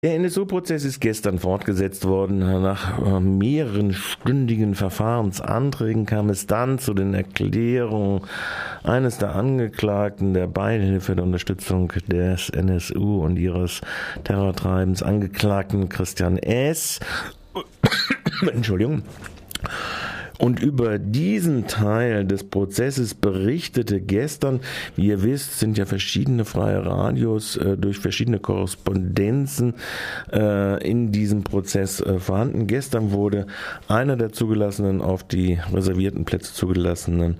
Der NSU-Prozess ist gestern fortgesetzt worden. Nach mehreren stündigen Verfahrensanträgen kam es dann zu den Erklärungen eines der Angeklagten, der Beihilfe der Unterstützung des NSU und ihres Terrortreibens Angeklagten Christian S. Entschuldigung. Und über diesen Teil des Prozesses berichtete gestern, wie ihr wisst, sind ja verschiedene freie Radios durch verschiedene Korrespondenzen in diesem Prozess vorhanden. Gestern wurde einer der zugelassenen, auf die reservierten Plätze zugelassenen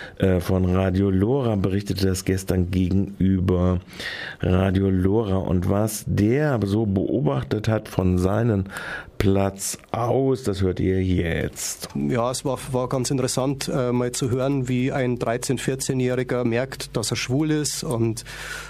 von Radio Lora berichtete das gestern gegenüber Radio Lora. Und was der so beobachtet hat von seinem Platz aus, das hört ihr jetzt. Ja, es war ganz interessant, mal zu hören, wie ein 13-, 14-Jähriger merkt, dass er schwul ist, und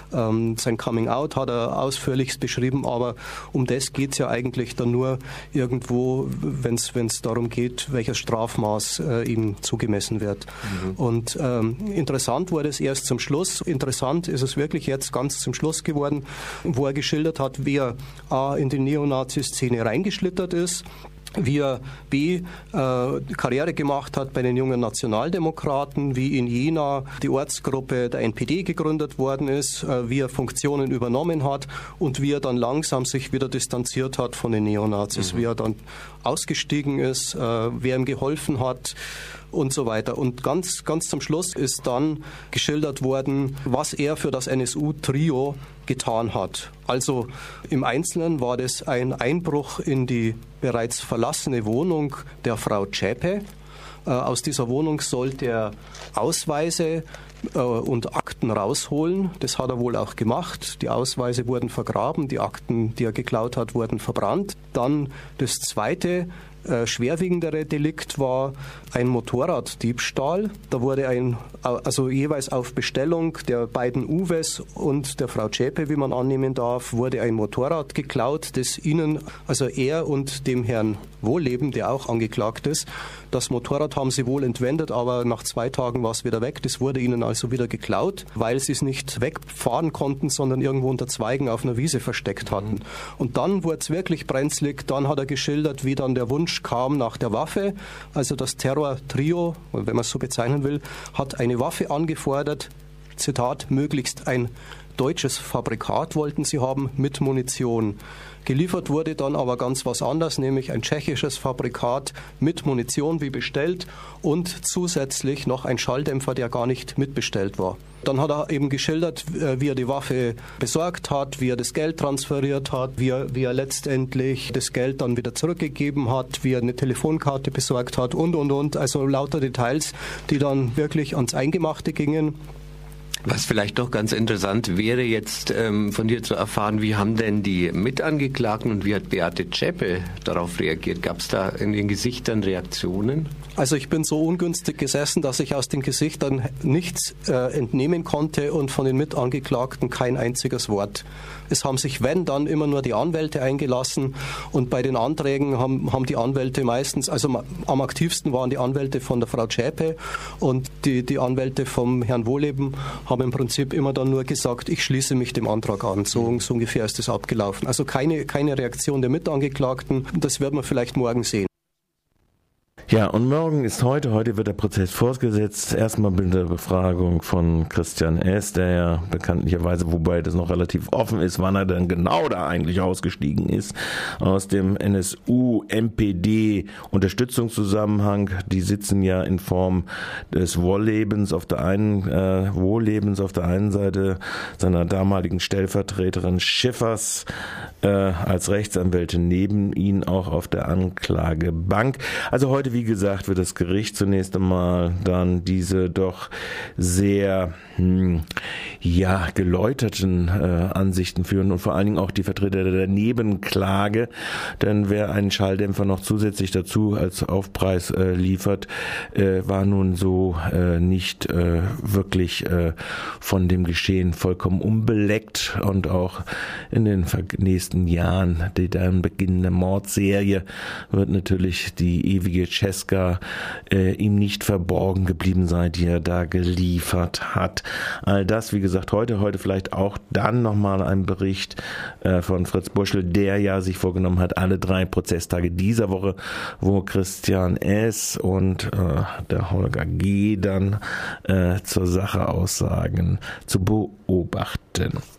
sein Coming-out hat er ausführlichst beschrieben, aber um das geht es ja eigentlich dann nur irgendwo, wenn es darum geht, welches Strafmaß ihm zugemessen wird. Und interessant wurde es erst zum Schluss. Interessant ist es wirklich jetzt ganz zum Schluss geworden, wo er geschildert hat, wie er A, in die Neonazi-Szene reingeschlittert ist, wie er B, Karriere gemacht hat bei den jungen Nationaldemokraten, wie in Jena die Ortsgruppe der NPD gegründet worden ist, wie er Funktionen übernommen hat und wie er dann langsam sich wieder distanziert hat von den Neonazis, wie er dann ausgestiegen ist, wer ihm geholfen hat und so weiter. Und ganz zum Schluss ist dann geschildert worden, was er für das NSU-Trio getan hat. Also im Einzelnen war das ein Einbruch in die bereits verlassene Wohnung der Frau Zschäpe. Aus dieser Wohnung sollte er Ausweise und Akten rausholen. Das hat er wohl auch gemacht. Die Ausweise wurden vergraben, die Akten, die er geklaut hat, wurden verbrannt. Dann das zweite schwerwiegendere Delikt war ein Motorraddiebstahl. Da wurde also jeweils auf Bestellung der beiden Uwes und der Frau Zschäpe, wie man annehmen darf, wurde ein Motorrad geklaut, das ihnen, also er und dem Herrn Wohlleben, der auch angeklagt ist, das Motorrad haben sie wohl entwendet, aber nach 2 Tagen war es wieder weg. Das wurde ihnen also wieder geklaut, weil sie es nicht wegfahren konnten, sondern irgendwo unter Zweigen auf einer Wiese versteckt hatten. Und dann wurde es wirklich brenzlig. Dann hat er geschildert, wie dann der Wunsch kam nach der Waffe. Also das Terror-Trio, wenn man es so bezeichnen will, hat eine Waffe angefordert. Zitat, möglichst ein deutsches Fabrikat wollten sie haben mit Munition. Geliefert wurde dann aber ganz was anderes, nämlich ein tschechisches Fabrikat mit Munition wie bestellt und zusätzlich noch ein Schalldämpfer, der gar nicht mitbestellt war. Dann hat er eben geschildert, wie er die Waffe besorgt hat, wie er das Geld transferiert hat, wie er letztendlich das Geld dann wieder zurückgegeben hat, wie er eine Telefonkarte besorgt hat und. Also lauter Details, die dann wirklich ans Eingemachte gingen. Was vielleicht doch ganz interessant wäre, jetzt von dir zu erfahren, wie haben denn die Mitangeklagten und wie hat Beate Zschäpe darauf reagiert? Gab es da in den Gesichtern Reaktionen? Also ich bin so ungünstig gesessen, dass ich aus den Gesichtern nichts entnehmen konnte und von den Mitangeklagten kein einziges Wort. Es haben sich, wenn, dann immer nur die Anwälte eingelassen, und bei den Anträgen haben die Anwälte meistens, also am aktivsten waren die Anwälte von der Frau Zschäpe, und die Anwälte vom Herrn Wohlleben haben im Prinzip immer dann nur gesagt, ich schließe mich dem Antrag an. So ungefähr ist es abgelaufen. Also keine Reaktion der Mitangeklagten. Das werden wir vielleicht morgen sehen. Ja, und morgen ist heute wird der Prozess fortgesetzt. Erstmal mit der Befragung von Christian S., der ja bekanntlicherweise, wobei das noch relativ offen ist, wann er denn genau da eigentlich ausgestiegen ist, aus dem NSU-MPD-Unterstützungszusammenhang. Die sitzen ja in Form des Wohllebens auf der einen Seite, seiner damaligen Stellvertreterin Schiffers als Rechtsanwälte neben ihn auch auf der Anklagebank. Also heute, wie gesagt, wird das Gericht zunächst einmal dann diese doch sehr geläuterten Ansichten führen und vor allen Dingen auch die Vertreter der Nebenklage, denn wer einen Schalldämpfer noch zusätzlich dazu als Aufpreis liefert, war nun so nicht wirklich von dem Geschehen vollkommen unbeleckt, und auch in den nächsten Jahren, die dann beginnende Mordserie, wird natürlich die ewige Valeska ihm nicht verborgen geblieben sei, die er da geliefert hat. All das, wie gesagt, heute vielleicht auch dann nochmal ein Bericht von Fritz Burschel, der ja sich vorgenommen hat, alle 3 Prozesstage dieser Woche, wo Christian S. und der Holger G. dann zur Sache aussagen, zu beobachten.